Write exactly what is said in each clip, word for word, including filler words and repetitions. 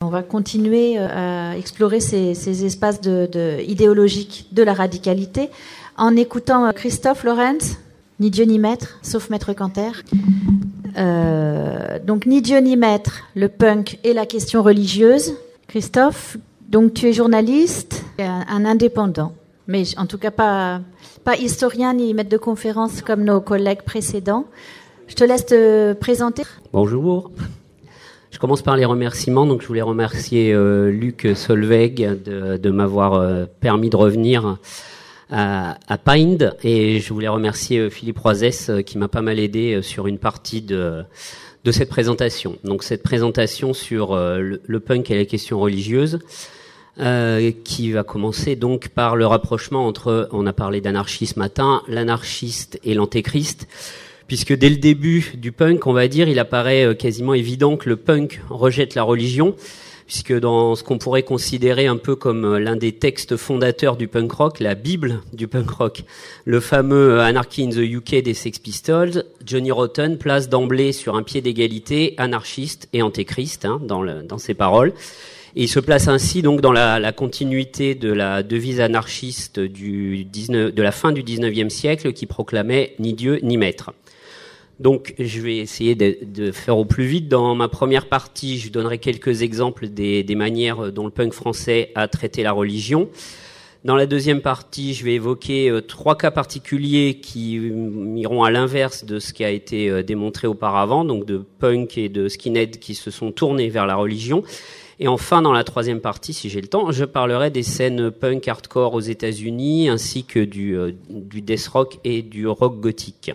On va continuer à explorer ces, ces espaces de, de, idéologiques de la radicalité en écoutant Christophe Lorenz, Ni Dieu ni maître, sauf maître Canter. Euh, donc Ni Dieu ni maître, le punk et la question religieuse. Christophe, donc tu es journaliste, un, un indépendant, mais en tout cas pas, pas historien ni maître de conférence comme nos collègues précédents. Je te laisse te présenter. Bonjour. Je commence par les remerciements. Donc, je voulais remercier euh, Luc Solveig de, de m'avoir euh, permis de revenir à, à Pind, et je voulais remercier euh, Philippe Roisès euh, qui m'a pas mal aidé euh, sur une partie de, de cette présentation. Donc, cette présentation sur euh, le, le punk et les questions religieuses, euh, qui va commencer donc par le rapprochement entre, on a parlé d'anarchie ce matin, l'anarchiste et l'antéchrist. Puisque dès le début du punk, on va dire, il apparaît quasiment évident que le punk rejette la religion, puisque dans ce qu'on pourrait considérer un peu comme l'un des textes fondateurs du punk rock, la Bible du punk rock, le fameux Anarchy in the U K des Sex Pistols, Johnny Rotten place d'emblée sur un pied d'égalité anarchiste et antéchrist, hein, dans, le, dans ses paroles. Et il se place ainsi donc dans la, la continuité de la devise anarchiste du dix-neuf, de la fin du dix-neuvième siècle qui proclamait « Ni Dieu ni maître ». Donc, je vais essayer de, de faire au plus vite. Dans ma première partie, je donnerai quelques exemples des, des manières dont le punk français a traité la religion. Dans la deuxième partie, je vais évoquer euh, trois cas particuliers qui euh, iront à l'inverse de ce qui a été euh, démontré auparavant, donc de punk et de skinhead qui se sont tournés vers la religion. Et enfin, dans la troisième partie, si j'ai le temps, je parlerai des scènes punk hardcore aux États-Unis, ainsi que du, euh, du death rock et du rock gothique.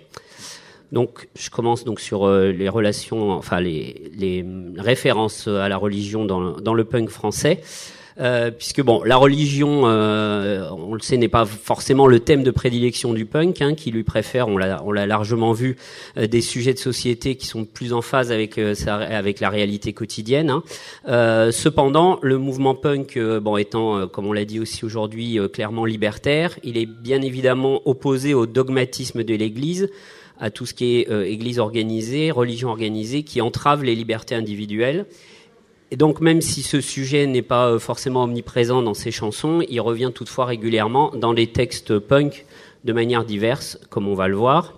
Donc, je commence donc sur euh, les relations, enfin les, les références à la religion dans le, dans le punk français, euh, puisque bon, la religion, euh, on le sait, n'est pas forcément le thème de prédilection du punk, hein, qui lui préfère, on l'a, on l'a largement vu, euh, des sujets de société qui sont plus en phase avec euh, sa, avec la réalité quotidienne. Hein. Euh, cependant, le mouvement punk, euh, bon, étant, euh, comme on l'a dit aussi aujourd'hui, euh, clairement libertaire, il est bien évidemment opposé au dogmatisme de l'Église, à tout ce qui est euh, église organisée, religion organisée, qui entrave les libertés individuelles. Et donc, même si ce sujet n'est pas euh, forcément omniprésent dans ses chansons, il revient toutefois régulièrement dans les textes punk de manière diverse, comme on va le voir.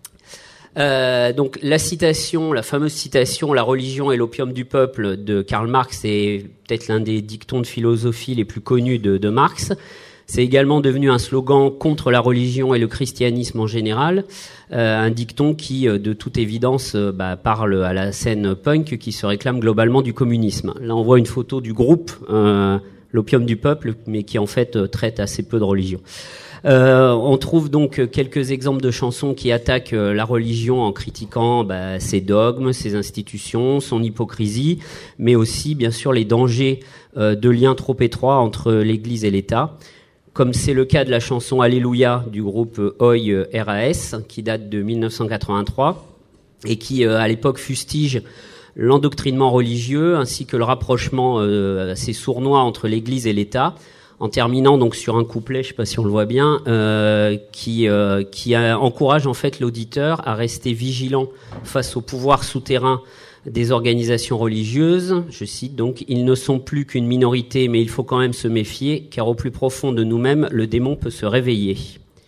Euh, donc, la citation, la fameuse citation « La religion est l'opium du peuple » de Karl Marx est peut-être l'un des dictons de philosophie les plus connus de, de Marx. C'est également devenu un slogan contre la religion et le christianisme en général, euh, un dicton qui, de toute évidence, euh, bah, parle à la scène punk qui se réclame globalement du communisme. Là, on voit une photo du groupe, euh, l'Opium du peuple, mais qui en fait euh, traite assez peu de religion. Euh, on trouve donc quelques exemples de chansons qui attaquent euh, la religion en critiquant bah, ses dogmes, ses institutions, son hypocrisie, mais aussi, bien sûr, les dangers euh, de liens trop étroits entre l'Église et l'État, comme c'est le cas de la chanson Alléluia du groupe Oi R A S, qui date de mille neuf cent quatre-vingt-trois, et qui, euh, à l'époque, fustige l'endoctrinement religieux, ainsi que le rapprochement euh, assez sournois entre l'Église et l'État, en terminant donc sur un couplet, je ne sais pas si on le voit bien, euh, qui, euh, qui a, encourage en fait l'auditeur à rester vigilant face au pouvoir souterrain des organisations religieuses. Je cite donc « Ils ne sont plus qu'une minorité, mais il faut quand même se méfier, car au plus profond de nous-mêmes, le démon peut se réveiller ».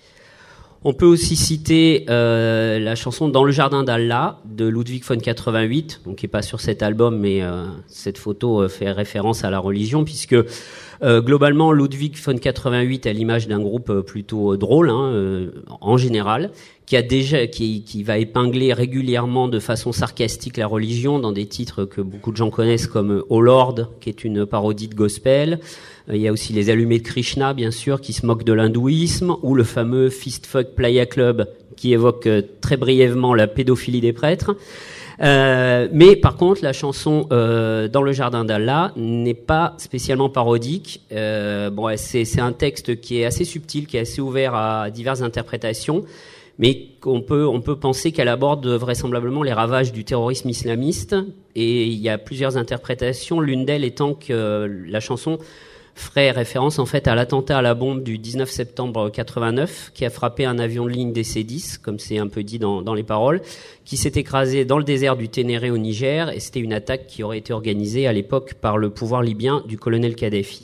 On peut aussi citer euh, la chanson « Dans le jardin d'Allah » de Ludwig von quatre-vingt-huit, donc qui n'est pas sur cet album, mais euh, cette photo euh, fait référence à la religion, puisque euh, globalement, Ludwig von quatre-vingt-huit a l'image d'un groupe euh, plutôt euh, drôle, hein, euh, en général, qui a déjà, qui, qui va épingler régulièrement de façon sarcastique la religion dans des titres que beaucoup de gens connaissent comme Oh Lord, qui est une parodie de gospel. Il y a aussi les Allumés de Krishna, bien sûr, qui se moquent de l'hindouisme, ou le fameux Fist Fuck Playa Club, qui évoque euh, très brièvement la pédophilie des prêtres. Euh, mais par contre, la chanson euh, Dans le jardin d'Allah n'est pas spécialement parodique. Euh, bon, c'est, c'est un texte qui est assez subtil, qui est assez ouvert à diverses interprétations, mais on peut, on peut penser qu'elle aborde vraisemblablement les ravages du terrorisme islamiste. Et il y a plusieurs interprétations, l'une d'elles étant que la chanson ferait référence en fait à l'attentat à la bombe du dix-neuf septembre quatre-vingt-neuf qui a frappé un avion de ligne D C dix, comme c'est un peu dit dans, dans les paroles, qui s'est écrasé dans le désert du Ténéré au Niger, et c'était une attaque qui aurait été organisée à l'époque par le pouvoir libyen du colonel Kadhafi.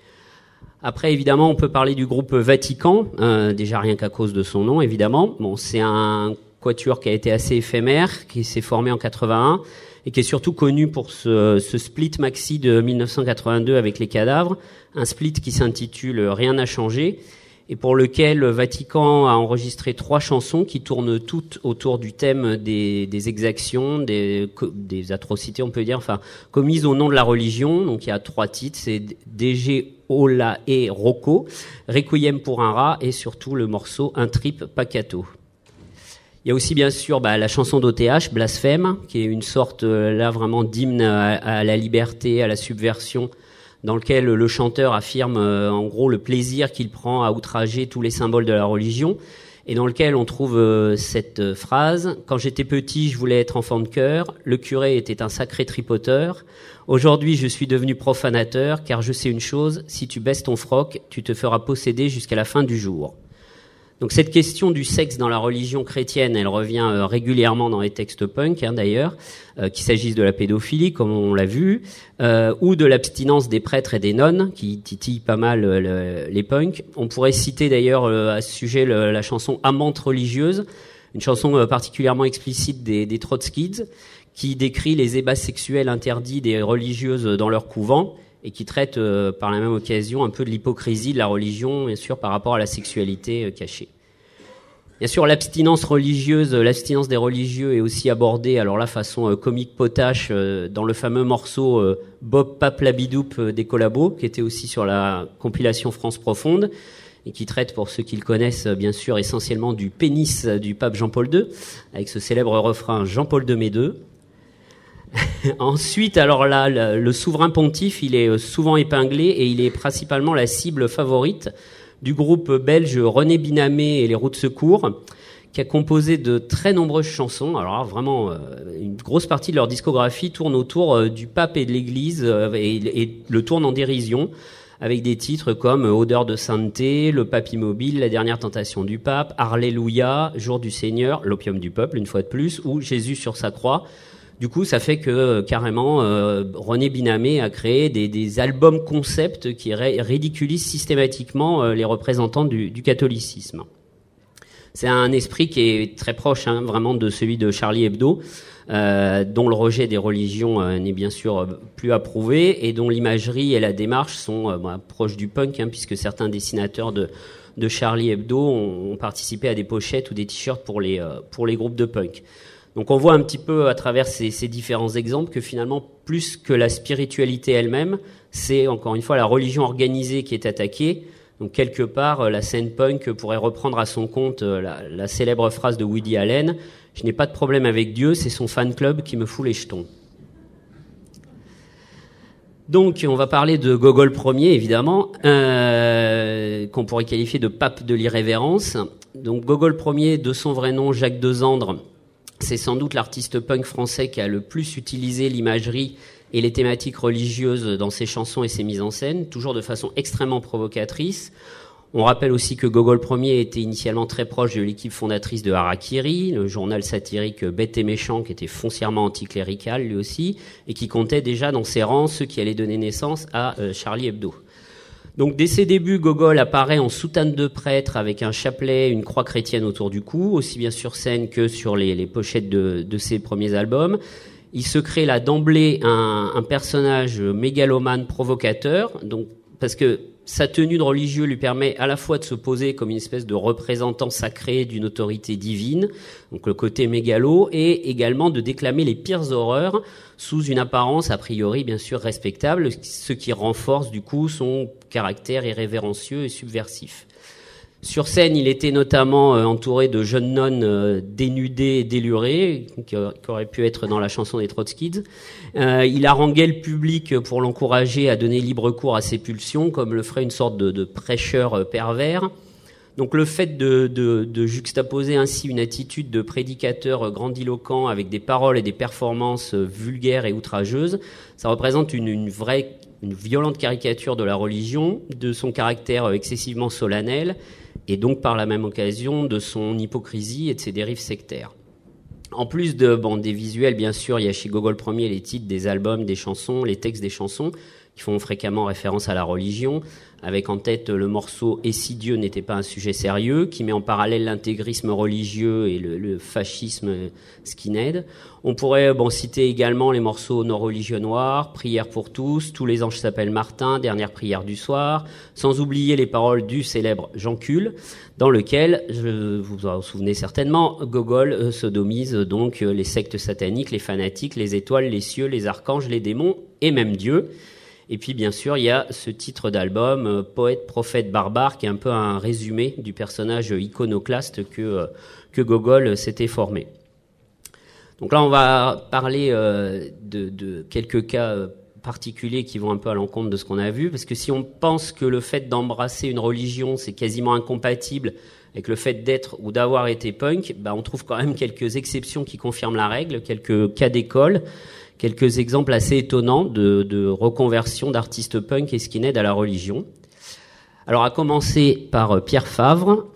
Après, évidemment, on peut parler du groupe Vatican, euh, déjà rien qu'à cause de son nom, évidemment. Bon, c'est un quatuor qui a été assez éphémère, qui s'est formé en quatre-vingt-un, et qui est surtout connu pour ce, ce split maxi de mille neuf cent quatre-vingt-deux avec les cadavres, un split qui s'intitule « Rien n'a changé », et pour lequel le Vatican a enregistré trois chansons qui tournent toutes autour du thème des, des exactions, des, des atrocités, on peut dire, enfin, commises au nom de la religion. Donc il y a trois titres, c'est D G Ola et Rocco, Requiem pour un rat, et surtout le morceau Un trip Pacato. Il y a aussi bien sûr bah, la chanson d'O T H, Blasphème, qui est une sorte euh, là vraiment d'hymne à, à la liberté, à la subversion, dans lequel le chanteur affirme euh, en gros le plaisir qu'il prend à outrager tous les symboles de la religion, et dans lequel on trouve euh, cette phrase « Quand j'étais petit, je voulais être enfant de chœur, le curé était un sacré tripoteur. Aujourd'hui, je suis devenu profanateur, car je sais une chose, si tu baisses ton froc, tu te feras posséder jusqu'à la fin du jour. » Donc cette question du sexe dans la religion chrétienne, elle revient euh, régulièrement dans les textes punk, hein, d'ailleurs, euh, qu'il s'agisse de la pédophilie, comme on l'a vu, euh, ou de l'abstinence des prêtres et des nonnes, qui titillent pas mal euh, le, les punks. On pourrait citer d'ailleurs euh, à ce sujet le, la chanson « Amante religieuse », une chanson euh, particulièrement explicite des, des Trotskids, qui décrit les ébats sexuels interdits des religieuses dans leur couvent, et qui traite euh, par la même occasion un peu de l'hypocrisie de la religion, bien sûr, par rapport à la sexualité euh, cachée. Bien sûr, l'abstinence religieuse, l'abstinence des religieux est aussi abordée, alors là, façon euh, comique potache, euh, dans le fameux morceau euh, Bob Pape Labidoup euh, des Collabos, qui était aussi sur la compilation France Profonde, et qui traite, pour ceux qui le connaissent, bien sûr, essentiellement du pénis du pape Jean-Paul deux, avec ce célèbre refrain « Jean-Paul deux, mes deux ». Ensuite, alors là, le, le souverain pontife, il est souvent épinglé et il est principalement la cible favorite du groupe belge René Binamé et les Roues de Secours, qui a composé de très nombreuses chansons. Alors vraiment, euh, une grosse partie de leur discographie tourne autour euh, du pape et de l'Église euh, et, et le tourne en dérision, avec des titres comme Odeur de sainteté, Le pape immobile, La dernière tentation du pape, Alléluia, Jour du Seigneur, L'opium du peuple, une fois de plus, ou Jésus sur sa croix. Du coup, ça fait que carrément, euh, René Binamé a créé des, des albums concepts qui ré- ridiculisent systématiquement euh, les représentants du, du catholicisme. C'est un esprit qui est très proche, hein, vraiment, de celui de Charlie Hebdo, euh, dont le rejet des religions euh, n'est bien sûr plus approuvé et dont l'imagerie et la démarche sont euh, bah, proches du punk, hein, puisque certains dessinateurs de, de Charlie Hebdo ont, ont participé à des pochettes ou des t-shirts pour les, euh, pour les groupes de punk. Donc on voit un petit peu à travers ces, ces différents exemples que finalement, plus que la spiritualité elle-même, c'est encore une fois la religion organisée qui est attaquée. Donc quelque part, la scène punk pourrait reprendre à son compte la, la célèbre phrase de Woody Allen « Je n'ai pas de problème avec Dieu, c'est son fan club qui me fout les jetons ». Donc on va parler de Gogol Ier, évidemment, euh, qu'on pourrait qualifier de pape de l'irrévérence. Donc Gogol Ier, de son vrai nom Jacques Desandres, c'est sans doute l'artiste punk français qui a le plus utilisé l'imagerie et les thématiques religieuses dans ses chansons et ses mises en scène, toujours de façon extrêmement provocatrice. On rappelle aussi que Gogol Ier était initialement très proche de l'équipe fondatrice de Harakiri, le journal satirique Bête et Méchant, qui était foncièrement anticlérical lui aussi, et qui comptait déjà dans ses rangs ceux qui allaient donner naissance à euh, Charlie Hebdo. Donc dès ses débuts, Gogol apparaît en soutane de prêtre avec un chapelet, une croix chrétienne autour du cou, aussi bien sur scène que sur les, les pochettes de, de ses premiers albums. Il se crée là d'emblée un, un personnage mégalomane provocateur, donc parce que sa tenue de religieux lui permet à la fois de se poser comme une espèce de représentant sacré d'une autorité divine, donc le côté mégalo, et également de déclamer les pires horreurs sous une apparence a priori bien sûr respectable, ce qui renforce du coup son caractère irrévérencieux et subversif. Sur scène, il était notamment euh, entouré de jeunes nonnes euh, dénudées et délurées, qui, euh, qui auraient pu être dans la chanson des Trotskids. Euh, il haranguait le public pour l'encourager à donner libre cours à ses pulsions, comme le ferait une sorte de, de prêcheur euh, pervers. Donc le fait de, de, de juxtaposer ainsi une attitude de prédicateur grandiloquent avec des paroles et des performances vulgaires et outrageuses, ça représente une, une vraie, une violente caricature de la religion, de son caractère excessivement solennel, et donc par la même occasion de son hypocrisie et de ses dérives sectaires. En plus de, bon, des visuels, bien sûr, il y a chez Gogol Premier les titres des albums, des chansons, les textes des chansons, qui font fréquemment référence à la religion, avec en tête le morceau « Et si Dieu n'était pas un sujet sérieux », qui met en parallèle l'intégrisme religieux et le, le fascisme skinhead. On pourrait bon, citer également les morceaux « Nos religieux noirs »,« Prière pour tous »,« Tous les anges s'appellent Martin »,« Dernière prière du soir », sans oublier les paroles du célèbre Jean Cul, dans lequel, je, vous vous en souvenez certainement, Gogol euh, sodomise donc euh, les sectes sataniques, les fanatiques, les étoiles, les cieux, les archanges, les démons et même Dieu. Et puis, bien sûr, il y a ce titre d'album, euh, Poète, prophète, barbare, qui est un peu un résumé du personnage iconoclaste que, euh, que Gogol s'était formé. Donc là, on va parler euh, de, de quelques cas euh, particuliers qui vont un peu à l'encontre de ce qu'on a vu, parce que si on pense que le fait d'embrasser une religion, c'est quasiment incompatible avec le fait d'être ou d'avoir été punk, bah, on trouve quand même quelques exceptions qui confirment la règle, quelques cas d'école, quelques exemples assez étonnants de, de reconversion d'artistes punk et skinhead à la religion. Alors, à commencer par Pierre Favre,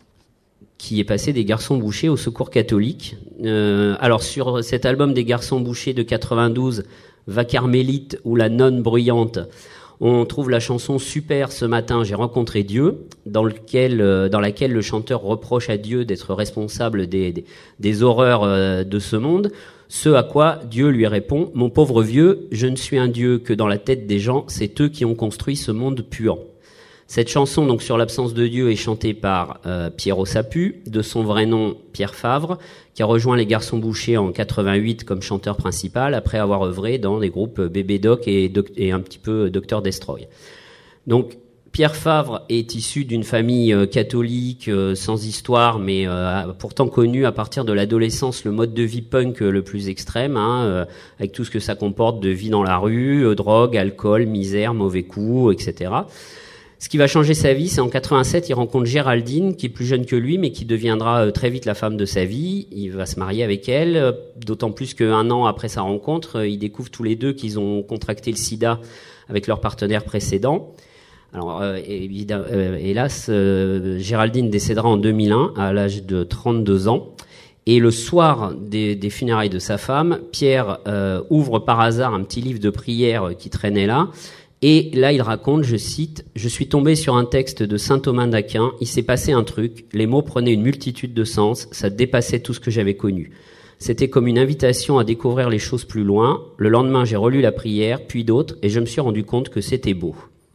qui est passé des Garçons Bouchers au Secours catholique. Euh, alors, sur cet album des Garçons Bouchers de quatre-vingt-douze, Va Carmélite ou La Nonne Bruyante, on trouve la chanson Super, ce matin j'ai rencontré Dieu, dans, lequel, euh, dans laquelle le chanteur reproche à Dieu d'être responsable des, des, des horreurs euh, de ce monde. Ce à quoi Dieu lui répond « Mon pauvre vieux, je ne suis un Dieu que dans la tête des gens, c'est eux qui ont construit ce monde puant. » Cette chanson, donc, sur l'absence de Dieu, est chantée par euh, Pierrot Sapu, de son vrai nom Pierre Favre, qui a rejoint les Garçons Bouchers en quatre-vingt-huit comme chanteur principal, après avoir œuvré dans des groupes Bébé Doc et, doc- et un petit peu Docteur Destroy. Donc, Pierre Favre est issu d'une famille euh, catholique euh, sans histoire, mais euh, pourtant connue à partir de l'adolescence le mode de vie punk euh, le plus extrême, hein, euh, avec tout ce que ça comporte de vie dans la rue, euh, drogue, alcool, misère, mauvais coups, et cetera. Ce qui va changer sa vie, c'est en quatre-vingt-sept, il rencontre Géraldine, qui est plus jeune que lui, mais qui deviendra euh, très vite la femme de sa vie. Il va se marier avec elle, euh, d'autant plus qu'un an après sa rencontre, euh, ils découvrent tous les deux qu'ils ont contracté le sida avec leur partenaire précédent. Alors, euh, évidemment, euh, hélas, euh, Géraldine décédera en deux mille un, à l'âge de trente-deux ans. Et le soir des, des funérailles de sa femme, Pierre euh, ouvre par hasard un petit livre de prière qui traînait là. Et là, il raconte, je cite, « Je suis tombé sur un texte de saint Thomas d'Aquin. Il s'est passé un truc. Les mots prenaient une multitude de sens. Ça dépassait tout ce que j'avais connu. C'était comme une invitation à découvrir les choses plus loin. Le lendemain, j'ai relu la prière, puis d'autres, et je me suis rendu compte que c'était beau. »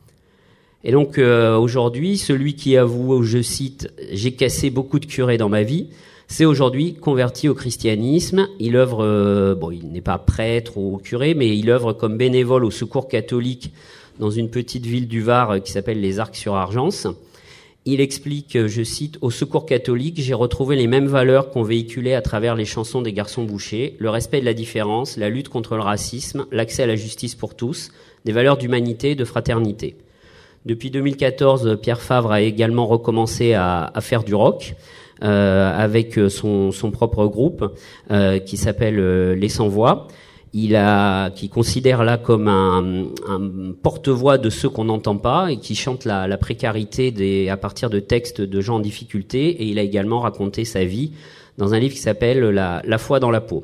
Et donc, euh, aujourd'hui, celui qui avoue, je cite, « J'ai cassé beaucoup de curés dans ma vie », c'est aujourd'hui converti au christianisme. Il œuvre, euh, bon, il n'est pas prêtre ou curé, mais il œuvre comme bénévole au Secours catholique dans une petite ville du Var qui s'appelle les Arcs-sur-Argence. Il explique, je cite, « Au Secours catholique, j'ai retrouvé les mêmes valeurs qu'on véhiculait à travers les chansons des Garçons Bouchers, le respect de la différence, la lutte contre le racisme, l'accès à la justice pour tous, des valeurs d'humanité et de fraternité. » Depuis deux mille quatorze, Pierre Favre a également recommencé à, à faire du rock, Euh, avec son, son propre groupe euh, qui s'appelle euh, Les Sans Voix. Il a, qui considère là comme un, un porte-voix de ceux qu'on n'entend pas et qui chante la, la précarité des, à partir de textes de gens en difficulté. Et il a également raconté sa vie dans un livre qui s'appelle La, la foi dans la peau.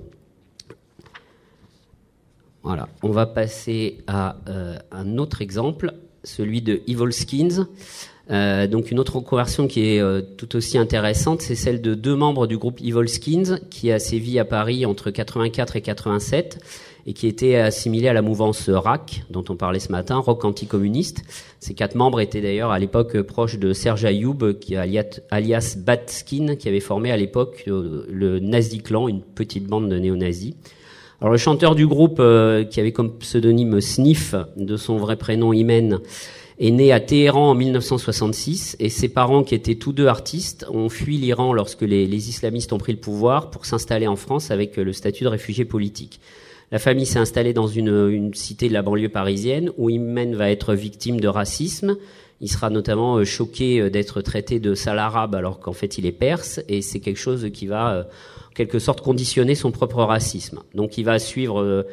Voilà. On va passer à euh, un autre exemple, celui de Evil Skins. Euh, donc une autre reconversion qui est euh, tout aussi intéressante, c'est celle de deux membres du groupe Evil Skins qui a sévi à Paris entre quatre-vingt-quatre et quatre-vingt-sept et qui était assimilé à la mouvance R A C dont on parlait ce matin, rock anticommuniste. Ces quatre membres étaient d'ailleurs à l'époque proches de Serge Ayoub, qui alias, alias Batskin, qui avait formé à l'époque euh, le Nazi Clan, une petite bande de néo-nazis. Alors le chanteur du groupe, euh, qui avait comme pseudonyme Sniff, de son vrai prénom Imen, est né à Téhéran en mille neuf cent soixante-six et ses parents, qui étaient tous deux artistes, ont fui l'Iran lorsque les, les islamistes ont pris le pouvoir pour s'installer en France avec le statut de réfugié politique. La famille s'est installée dans une, une cité de la banlieue parisienne où Imen va être victime de racisme. Il sera notamment euh, choqué d'être traité de sale arabe alors qu'en fait il est perse, et c'est quelque chose qui va euh, en quelque sorte conditionner son propre racisme. Donc il va suivre euh,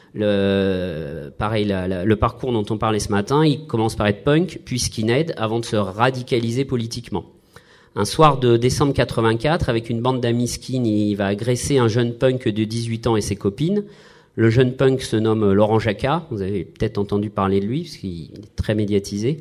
le, pareil, la, la, le parcours dont on parlait ce matin. Il commence par être punk, puis skinhead, avant de se radicaliser politiquement. Un soir de décembre quatre-vingt-quatre, avec une bande d'amis skin, il va agresser un jeune punk de dix-huit ans et ses copines. Le jeune punk se nomme Laurent Jacquat. Vous avez peut-être entendu parler de lui, parce qu'il est très médiatisé.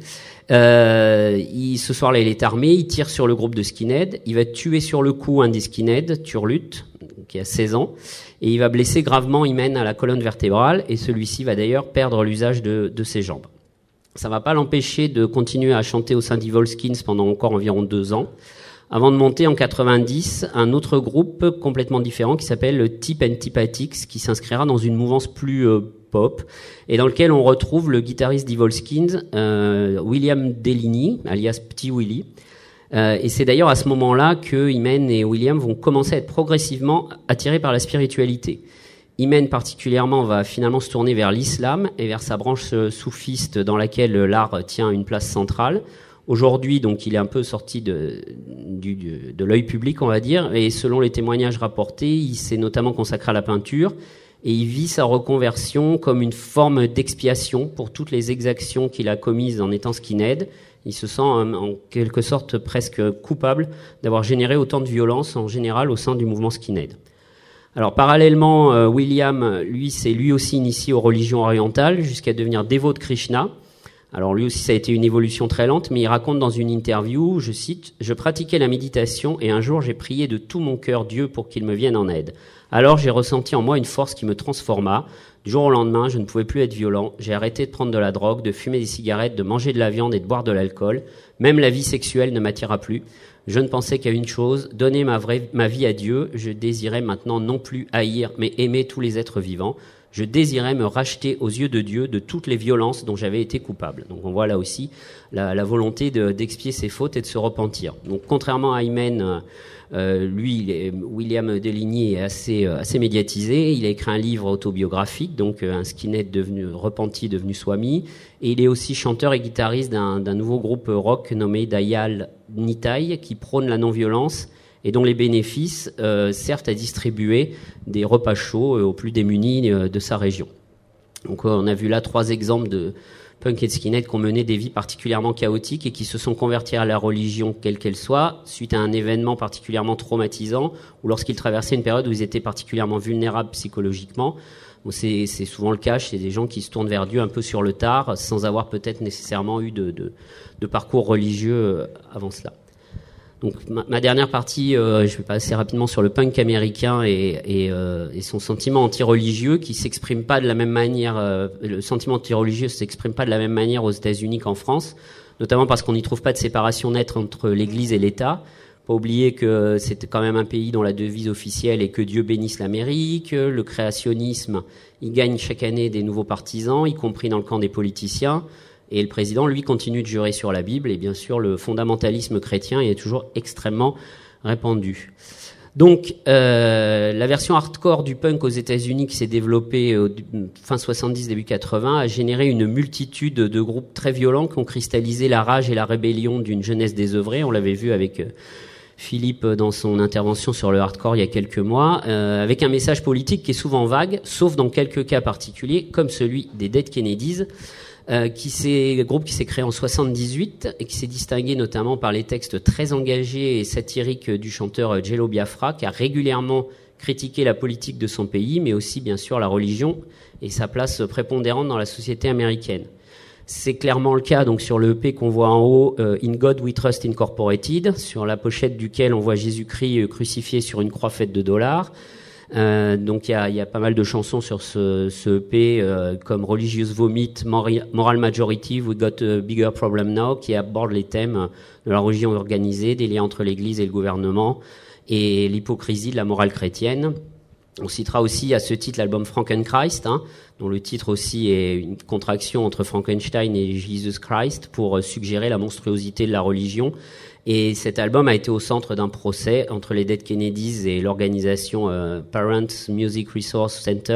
Euh, il, ce soir-là, il est armé, il tire sur le groupe de skinhead. Il va tuer sur le coup un des skinheads, Turlut, qui a seize ans. Et il va blesser gravement Imen à la colonne vertébrale. Et celui-ci va d'ailleurs perdre l'usage de, de ses jambes. Ça va pas l'empêcher de continuer à chanter au sein d'Evil Skins pendant encore environ deux ans, avant de monter en quatre-vingt-dix un autre groupe complètement différent qui s'appelle Tip and Tipatics, qui s'inscrira dans une mouvance plus euh, pop, et dans lequel on retrouve le guitariste d'Evil Skins, euh, William Delaney, alias Petit Willy. Euh, et c'est d'ailleurs à ce moment-là que Imen et William vont commencer à être progressivement attirés par la spiritualité. Imen particulièrement va finalement se tourner vers l'islam et vers sa branche soufiste dans laquelle l'art tient une place centrale. Aujourd'hui, donc, il est un peu sorti de, du, de l'œil public, on va dire, et selon les témoignages rapportés, il s'est notamment consacré à la peinture, et il vit sa reconversion comme une forme d'expiation pour toutes les exactions qu'il a commises en étant skinhead. Il se sent en, en quelque sorte presque coupable d'avoir généré autant de violence en général au sein du mouvement skinhead. Alors parallèlement, euh, William, lui, s'est lui aussi initié aux religions orientales jusqu'à devenir dévot de Krishna. Alors lui aussi, ça a été une évolution très lente, mais il raconte dans une interview, je cite, « Je pratiquais la méditation et un jour j'ai prié de tout mon cœur Dieu pour qu'il me vienne en aide. Alors j'ai ressenti en moi une force qui me transforma. Du jour au lendemain, je ne pouvais plus être violent. J'ai arrêté de prendre de la drogue, de fumer des cigarettes, de manger de la viande et de boire de l'alcool. Même la vie sexuelle ne m'attira plus. Je ne pensais qu'à une chose, donner ma, vraie, ma vie à Dieu. Je désirais maintenant non plus haïr, mais aimer tous les êtres vivants. Je désirais me racheter aux yeux de Dieu de toutes les violences dont j'avais été coupable. » Donc on voit là aussi la, la volonté de, d'expier ses fautes et de se repentir. Donc contrairement à Imen, euh, lui, il est, William Delaney est assez, euh, assez médiatisé. Il a écrit un livre autobiographique, donc euh, un skinhead devenu repenti, devenu swami. Et il est aussi chanteur et guitariste d'un, d'un nouveau groupe rock nommé Dayal Nitai, qui prône la non-violence et dont les bénéfices euh, servent à distribuer des repas chauds euh, aux plus démunis euh, de sa région. Donc euh, on a vu là trois exemples de punk et de skinhead qui ont mené des vies particulièrement chaotiques et qui se sont convertis à la religion quelle qu'elle soit, suite à un événement particulièrement traumatisant, ou lorsqu'ils traversaient une période où ils étaient particulièrement vulnérables psychologiquement. Bon, c'est, c'est souvent le cas, c'est des gens qui se tournent vers Dieu un peu sur le tard, sans avoir peut-être nécessairement eu de, de, de parcours religieux avant cela. Donc ma, ma dernière partie, euh, je vais passer rapidement sur le punk américain et, et, euh, et son sentiment anti-religieux qui s'exprime pas de la même manière. Euh, le sentiment anti-religieux s'exprime pas de la même manière aux États-Unis qu'en France, notamment parce qu'on n'y trouve pas de séparation nette entre l'Église et l'État. Pas oublier que c'est quand même un pays dont la devise officielle est que Dieu bénisse l'Amérique. Le créationnisme, il gagne chaque année des nouveaux partisans, y compris dans le camp des politiciens. Et le président, lui, continue de jurer sur la Bible. Et bien sûr, le fondamentalisme chrétien est toujours extrêmement répandu. Donc, euh, la version hardcore du punk aux États-Unis qui s'est développée au fin soixante-dix, début quatre-vingts, a généré une multitude de groupes très violents qui ont cristallisé la rage et la rébellion d'une jeunesse désœuvrée. On l'avait vu avec Philippe dans son intervention sur le hardcore il y a quelques mois, euh, avec un message politique qui est souvent vague, sauf dans quelques cas particuliers, comme celui des Dead Kennedys, Euh, qui s'est, groupe qui s'est créé en soixante-dix-huit et qui s'est distingué notamment par les textes très engagés et satiriques du chanteur Jello Biafra, qui a régulièrement critiqué la politique de son pays, mais aussi bien sûr la religion et sa place prépondérante dans la société américaine. C'est clairement le cas donc sur le E P qu'on voit en haut, euh, In God We Trust Incorporated, sur la pochette duquel on voit Jésus-Christ crucifié sur une croix faite de dollars. Euh, donc il y a, y a pas mal de chansons sur ce, ce E P euh, comme Religious Vomit, Moral Majority, We Got a Bigger Problem Now, qui abordent les thèmes de la religion organisée, des liens entre l'Église et le gouvernement et l'hypocrisie de la morale chrétienne. On citera aussi à ce titre l'album Frankenchrist, hein, dont le titre aussi est une contraction entre Frankenstein et Jesus Christ pour suggérer la monstruosité de la religion. Et cet album a été au centre d'un procès entre les Dead Kennedys et l'organisation euh, Parents Music Resource Center,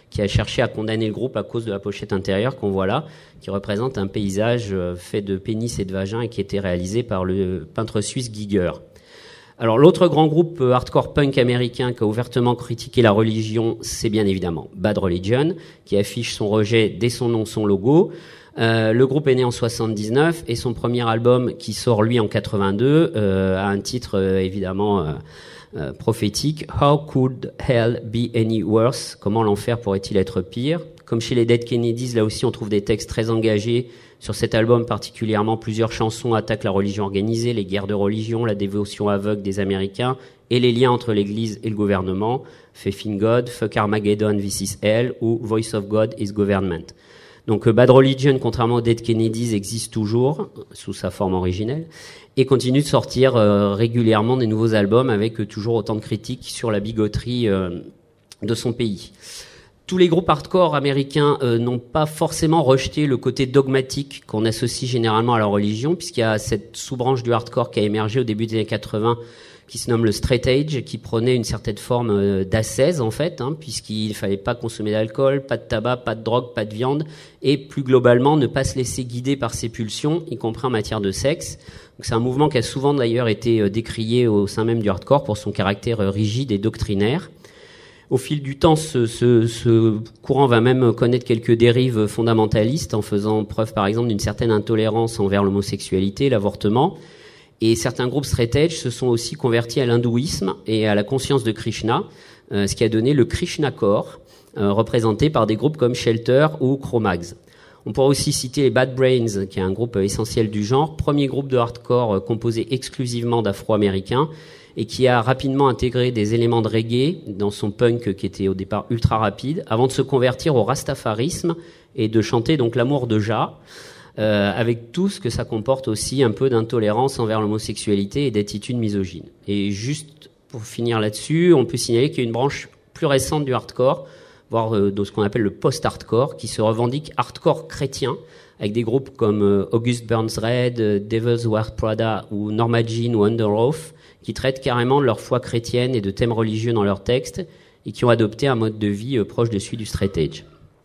qui a cherché à condamner le groupe à cause de la pochette intérieure qu'on voit là, qui représente un paysage fait de pénis et de vagin et qui était réalisé par le peintre suisse Giger. Alors l'autre grand groupe hardcore punk américain qui a ouvertement critiqué la religion, c'est bien évidemment Bad Religion, qui affiche son rejet dès son nom, son logo. Euh, le groupe est né en soixante-dix-neuf et son premier album, qui sort lui en quatre-vingt-deux, euh, a un titre euh, évidemment euh, euh, prophétique, How Could Hell Be Any Worse? Comment l'enfer pourrait-il être pire? Comme chez les Dead Kennedys, là aussi on trouve des textes très engagés. Sur cet album particulièrement, plusieurs chansons attaquent la religion organisée, les guerres de religion, la dévotion aveugle des Américains et les liens entre l'Église et le gouvernement. Faith in God, Fuck Armageddon, This is Hell ou Voice of God is Government. Donc Bad Religion, contrairement aux Dead Kennedys, existe toujours sous sa forme originelle et continue de sortir euh, régulièrement des nouveaux albums avec euh, toujours autant de critiques sur la bigoterie euh, de son pays. Tous les groupes hardcore américains euh, n'ont pas forcément rejeté le côté dogmatique qu'on associe généralement à la religion, puisqu'il y a cette sous-branche du hardcore qui a émergé au début des années quatre-vingts, qui se nomme le straight edge, qui prenait une certaine forme euh, d'ascèse en fait, hein, puisqu'il fallait pas consommer d'alcool, pas de tabac, pas de drogue, pas de viande, et plus globalement ne pas se laisser guider par ses pulsions, y compris en matière de sexe. Donc c'est un mouvement qui a souvent d'ailleurs été euh, décrié au sein même du hardcore pour son caractère euh, rigide et doctrinaire. Au fil du temps, ce, ce, ce courant va même connaître quelques dérives fondamentalistes en faisant preuve, par exemple, d'une certaine intolérance envers l'homosexualité, l'avortement. Et certains groupes straight edge se sont aussi convertis à l'hindouisme et à la conscience de Krishna, euh, ce qui a donné le Krishna Core, euh, représenté par des groupes comme Shelter ou Cro-Mags. On pourrait aussi citer les Bad Brains, qui est un groupe essentiel du genre, premier groupe de hardcore euh, composé exclusivement d'Afro-Américains, et qui a rapidement intégré des éléments de reggae dans son punk qui était au départ ultra rapide, avant de se convertir au rastafarisme et de chanter donc l'amour de Jah, euh, avec tout ce que ça comporte aussi un peu d'intolérance envers l'homosexualité et d'attitude misogyne. Et juste pour finir là-dessus, on peut signaler qu'il y a une branche plus récente du hardcore, voire euh, de ce qu'on appelle le post-hardcore, qui se revendique hardcore chrétien, avec des groupes comme euh, August Burns Red, euh, Devil's Wear Prada ou Norma Jean ou Underoath, qui traitent carrément de leur foi chrétienne et de thèmes religieux dans leurs textes et qui ont adopté un mode de vie euh, proche de celui du straight edge.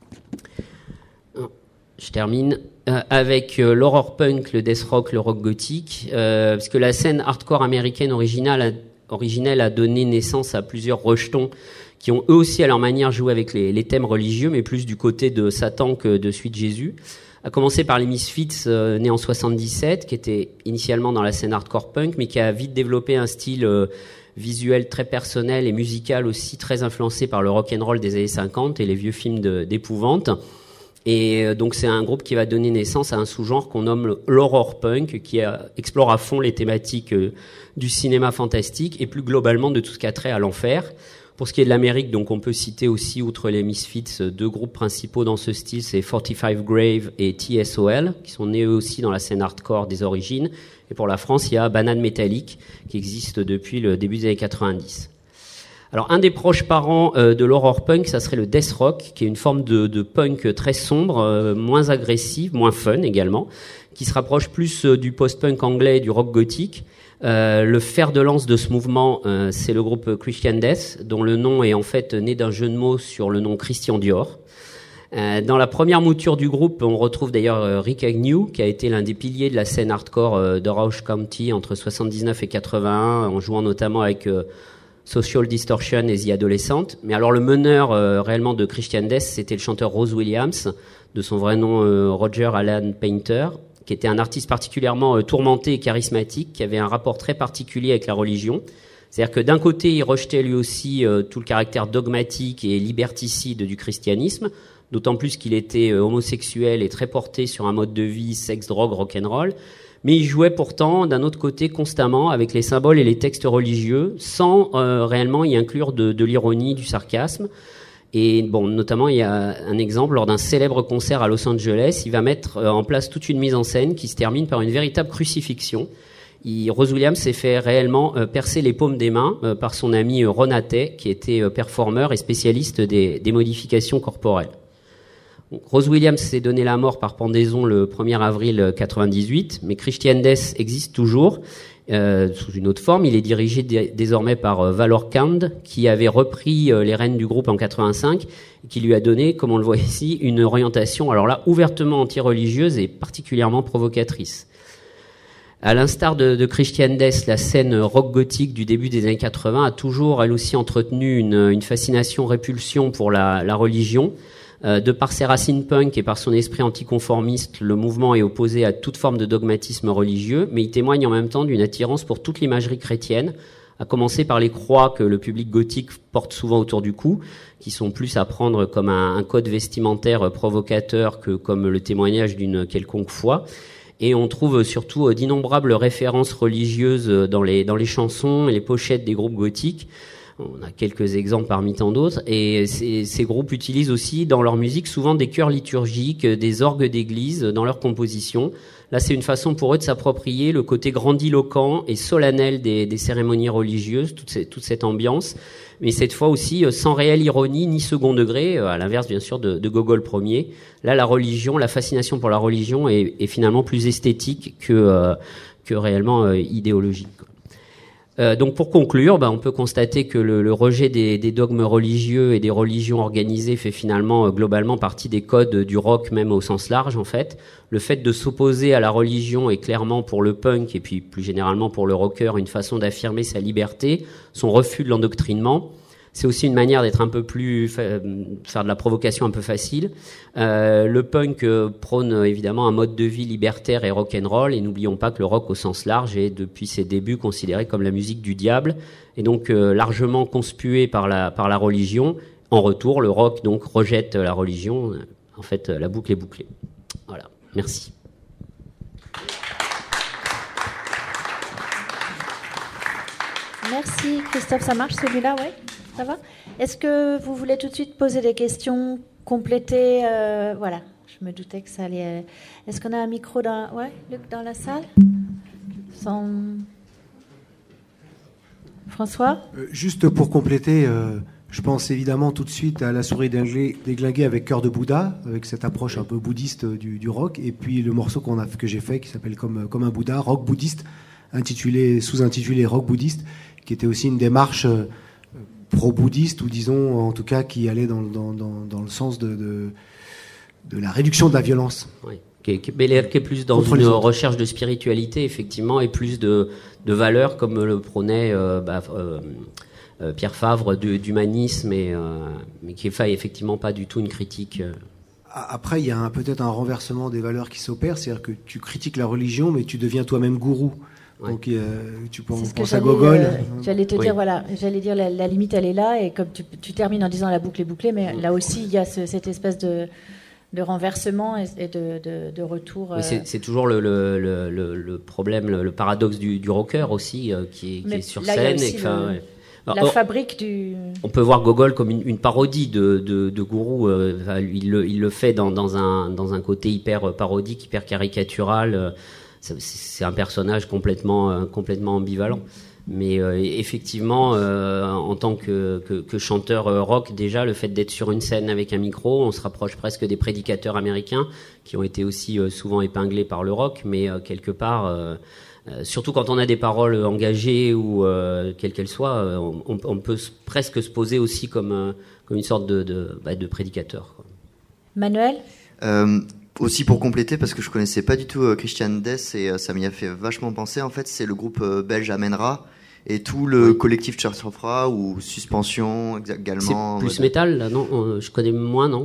Je termine euh, avec euh, l'horror punk, le death rock, le rock gothique, euh, parce que la scène hardcore américaine originale a, originelle a donné naissance à plusieurs rejetons qui ont eux aussi à leur manière joué avec les, les thèmes religieux, mais plus du côté de Satan que de celui de Jésus. A commencé par les Misfits, euh, nés en soixante-dix-sept, qui étaient initialement dans la scène hardcore punk, mais qui a vite développé un style euh, visuel très personnel et musical aussi très influencé par le rock'n'roll des années cinquante et les vieux films de, d'épouvante. Et euh, donc c'est un groupe qui va donner naissance à un sous-genre qu'on nomme l'horror punk, qui a, explore à fond les thématiques euh, du cinéma fantastique et plus globalement de tout ce qui a trait à l'enfer. Pour ce qui est de l'Amérique, donc on peut citer aussi, outre les Misfits, deux groupes principaux dans ce style, c'est forty-five Grave et T S O L, qui sont nés eux aussi dans la scène hardcore des origines. Et pour la France, il y a Banane Métallique, qui existe depuis le début des années quatre-vingt-dix. Alors un des proches parents euh, de l'horror punk, ça serait le death rock, qui est une forme de, de punk très sombre, euh, moins agressive, moins fun également, qui se rapproche plus euh, du post-punk anglais et du rock gothique. Euh, le fer de lance de ce mouvement, euh, c'est le groupe Christian Death, dont le nom est en fait né d'un jeu de mots sur le nom Christian Dior. Euh, dans la première mouture du groupe, on retrouve d'ailleurs euh, Rick Agnew, qui a été l'un des piliers de la scène hardcore euh, de Rouge County entre soixante-dix-neuf et quatre-vingt-un, en jouant notamment avec euh, Social Distortion et The Adolescent. Mais alors le meneur euh, réellement de Christian Death, c'était le chanteur Rose Williams, de son vrai nom euh, Roger Alan Painter, qui était un artiste particulièrement euh, tourmenté et charismatique, qui avait un rapport très particulier avec la religion. C'est-à-dire que d'un côté, il rejetait lui aussi euh, tout le caractère dogmatique et liberticide du christianisme, d'autant plus qu'il était euh, homosexuel et très porté sur un mode de vie, sexe, drogue, rock'n'roll. Mais il jouait pourtant, d'un autre côté, constamment avec les symboles et les textes religieux, sans euh, réellement y inclure de, de l'ironie, du sarcasme. Et bon, notamment, il y a un exemple, lors d'un célèbre concert à Los Angeles, il va mettre en place toute une mise en scène qui se termine par une véritable crucifixion. Il, Rose Williams s'est fait réellement euh, percer les paumes des mains euh, par son ami euh, Ron Attet, qui était euh, performeur et spécialiste des, des modifications corporelles. Donc, Rose Williams s'est donné la mort par pendaison le premier avril quatre-vingt-dix-huit, mais Christian Death existe toujours. euh, sous une autre forme. Il est dirigé d- désormais par euh, Valor Kand, qui avait repris euh, les rênes du groupe en quatre-vingt-cinq, et qui lui a donné, comme on le voit ici, une orientation, alors là, ouvertement anti-religieuse et particulièrement provocatrice. À l'instar de, de Christian Death, la scène rock gothique du début des années quatre-vingts a toujours, elle aussi, entretenu une, une fascination-répulsion pour la, la religion. Euh, de par ses racines punk et par son esprit anticonformiste, le mouvement est opposé à toute forme de dogmatisme religieux, mais il témoigne en même temps d'une attirance pour toute l'imagerie chrétienne, à commencer par les croix que le public gothique porte souvent autour du cou, qui sont plus à prendre comme un, un code vestimentaire provocateur que comme le témoignage d'une quelconque foi. Et on trouve surtout d'innombrables références religieuses dans les, dans les chansons et les pochettes des groupes gothiques. On a quelques exemples parmi tant d'autres. Et ces, ces groupes utilisent aussi dans leur musique souvent des chœurs liturgiques, des orgues d'église dans leur composition. Là, c'est une façon pour eux de s'approprier le côté grandiloquent et solennel des, des cérémonies religieuses, toute, ces, toute cette ambiance. Mais cette fois aussi sans réelle ironie ni second degré, à l'inverse bien sûr de, de Gogol Ier. Là, la religion, la fascination pour la religion est, est finalement plus esthétique que, euh, que réellement euh, idéologique. Euh, donc pour conclure, bah, on peut constater que le, le rejet des, des dogmes religieux et des religions organisées fait finalement euh, globalement partie des codes du rock, même au sens large en fait. Le fait de s'opposer à la religion est clairement pour le punk et puis plus généralement pour le rocker une façon d'affirmer sa liberté, son refus de l'endoctrinement. C'est aussi une manière d'être un peu plus, faire de la provocation un peu facile. Euh, le punk euh, prône euh, évidemment un mode de vie libertaire et rock'n'roll, et n'oublions pas que le rock au sens large est depuis ses débuts considéré comme la musique du diable, et donc euh, largement conspué par la par la religion. En retour, le rock donc rejette la religion. En fait, la boucle est bouclée. Voilà. Merci. Merci Christophe, ça marche celui-là, ouais, ça va. Est-ce que vous voulez tout de suite poser des questions, compléter, euh, voilà, je me doutais que ça allait. Est-ce qu'on a un micro dans, ouais, Luc, dans la salle? Sans... François? euh, Juste pour compléter, euh, je pense évidemment tout de suite à La souris déglinguée avec Cœur de Bouddha, avec cette approche un peu bouddhiste du, du rock, et puis le morceau qu'on a, que j'ai fait qui s'appelle comme, comme un Bouddha, rock bouddhiste, intitulé, sous-intitulé rock bouddhiste, qui était aussi une démarche euh, pro-bouddhiste, ou disons en tout cas qui allait dans, dans, dans, dans le sens de, de, de la réduction de la violence. Oui. Qui est, qui est plus dans Contre une recherche de spiritualité, effectivement, et plus de, de valeurs, comme le prônait euh, bah, euh, euh, Pierre Favre, de, d'humanisme, et, euh, mais qui n'est effectivement pas du tout une critique. Euh. Après, il y a un, peut-être un renversement des valeurs qui s'opère, c'est-à-dire que tu critiques la religion, mais tu deviens toi-même gourou. Ouais. Donc euh, tu penses, penses à Gogol. Euh, j'allais te oui. dire, voilà, j'allais dire la, la limite, elle est là, et comme tu, tu termines en disant la boucle est bouclée, mais là aussi, il y a ce, cette espèce de... de renversement et de, de, de retour. Euh... C'est, c'est toujours le, le, le, le problème, le, le paradoxe du, du rocker aussi, euh, qui, est, qui est sur scène. Et que, le, ouais. Alors, la on, fabrique du... On peut voir Gogol comme une, une parodie de, de, de Gourou. Euh, il, le, il le fait dans, dans, un, dans un côté hyper parodique, hyper caricatural. Euh, c'est, c'est un personnage complètement, euh, complètement ambivalent. Mais euh, effectivement, euh, en tant que, que, que chanteur euh, rock, déjà, le fait d'être sur une scène avec un micro, on se rapproche presque des prédicateurs américains, qui ont été aussi euh, souvent épinglés par le rock, mais euh, quelque part, euh, euh, surtout quand on a des paroles engagées, ou euh, quelles qu'elles soient, euh, on, on peut s- presque se poser aussi comme, euh, comme une sorte de, de, bah, de prédicateur, quoi. Manuel ? euh, Aussi pour compléter, parce que je connaissais pas du tout euh, Christian Death, et euh, ça m'y a fait vachement penser, en fait, c'est le groupe euh, belge Amenra, et tout le oui. collectif Church of Ra, ou Suspension également. C'est plus ouais. métal, là, non euh, Je connais moins, non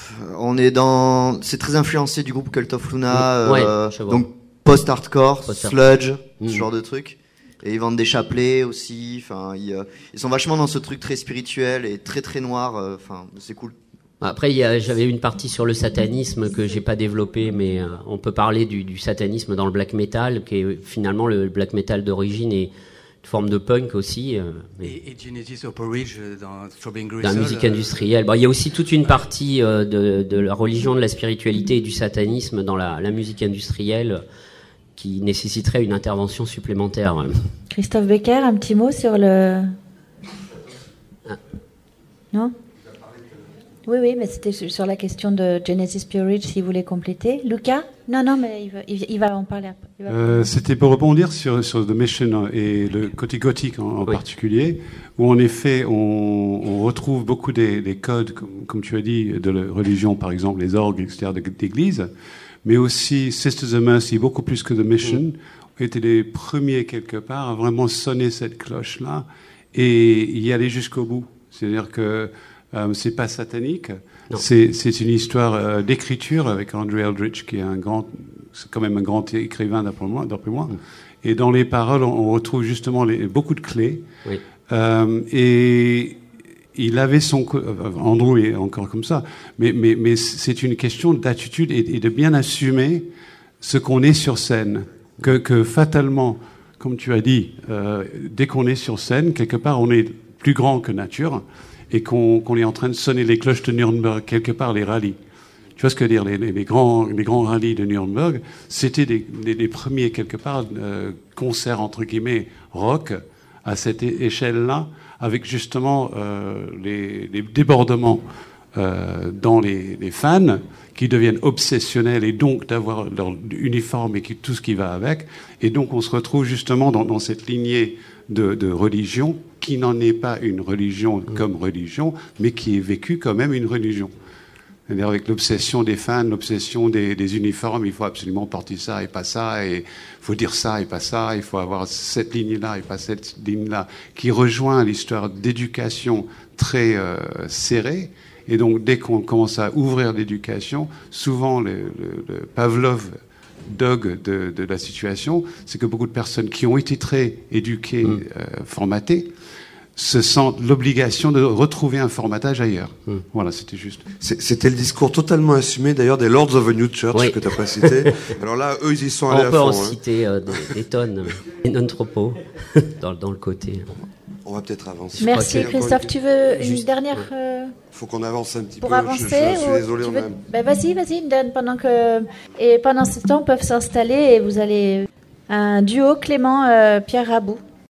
On est dans... C'est très influencé du groupe Cult of Luna, oui. euh, ouais, donc post-hardcore, post-hardcore. Sludge, mmh. ce genre de trucs. Et ils vendent des chapelets aussi, enfin, ils, euh, ils sont vachement dans ce truc très spirituel et très très noir, enfin, euh, c'est cool. Après, il y a, j'avais une partie sur le satanisme que j'ai pas développée, mais euh, on peut parler du, du satanisme dans le black metal, qui est finalement le black metal d'origine et une forme de punk aussi. Euh, mais et, et Genesis of Porridge dans Throbbing Gristle. Dans la musique industrielle. Bon, il y a aussi toute une partie euh, de, de la religion, de la spiritualité et du satanisme dans la, la musique industrielle qui nécessiterait une intervention supplémentaire. Christophe Becker, un petit mot sur le... Ah. Non ? Oui, oui, mais c'était sur la question de Genesis Pure Ridge, si vous voulez compléter. Lucas? Non, non, mais il va, il, il va en parler après. Va euh, c'était pour rebondir sur, sur The Mission et le côté gothique en, en oui. particulier, où en effet, on, on retrouve beaucoup des, des codes, comme, comme tu as dit, de la religion, par exemple, les orgues, et cetera, d'église, mais aussi Sisters of Mercy, beaucoup plus que The Mission, oui. étaient les premiers, quelque part, à vraiment sonner cette cloche-là et y aller jusqu'au bout. C'est-à-dire que Euh, c'est pas satanique, c'est, c'est une histoire euh, d'écriture avec Andrew Eldritch qui est un grand, c'est quand même un grand écrivain d'après moi. D'après moi. Mm. Et dans les paroles, on, on retrouve justement les, beaucoup de clés. Oui. Euh, et il avait son, Andrew est encore comme ça, mais, mais, mais c'est une question d'attitude et, et de bien assumer ce qu'on est sur scène, que, que fatalement, comme tu as dit, euh, dès qu'on est sur scène, quelque part, on est plus grand que nature. Et qu'on, qu'on est en train de sonner les cloches de Nuremberg, quelque part, les rallyes. Tu vois ce que je veux dire, les, les, les, grands, les grands rallyes de Nuremberg, c'était des, des, des premiers, quelque part, euh, concerts, entre guillemets, rock, à cette échelle-là, avec justement euh, les, les débordements euh, dans les, les fans, qui deviennent obsessionnels, et donc d'avoir leur uniforme et qui, tout ce qui va avec. Et donc on se retrouve justement dans, dans cette lignée de, de religion, qui n'en est pas une religion comme religion, mais qui est vécue quand même une religion. C'est-à-dire avec l'obsession des fans, l'obsession des, des uniformes, il faut absolument porter ça et pas ça, et il faut dire ça et pas ça, il faut avoir cette ligne-là et pas cette ligne-là, qui rejoint l'histoire d'éducation très euh, serrée. Et donc dès qu'on commence à ouvrir l'éducation, souvent le, le, le Pavlov dog de, de la situation, c'est que beaucoup de personnes qui ont été très éduquées, mmh. euh, formatées, se sentent l'obligation de retrouver un formatage ailleurs. Mmh. Voilà, c'était juste. C'était le discours totalement assumé, d'ailleurs, des Lords of a New Church, oui. que tu n'as pas cité. Alors là, eux, ils y sont allés à fond. On peut en hein. citer euh, des, des tonnes, et non trop peu, dans, dans le côté. On va peut-être avancer. Merci Christophe. Une... Tu veux une juste, dernière... Il euh... faut qu'on avance un petit pour peu. Pour avancer, je, je suis ou désolé. Tu on veux... a... ben, vas-y, vas-y, donne pendant que... Et pendant ce temps, peuvent s'installer et vous allez... Un duo Clément euh, Pierre Rabou.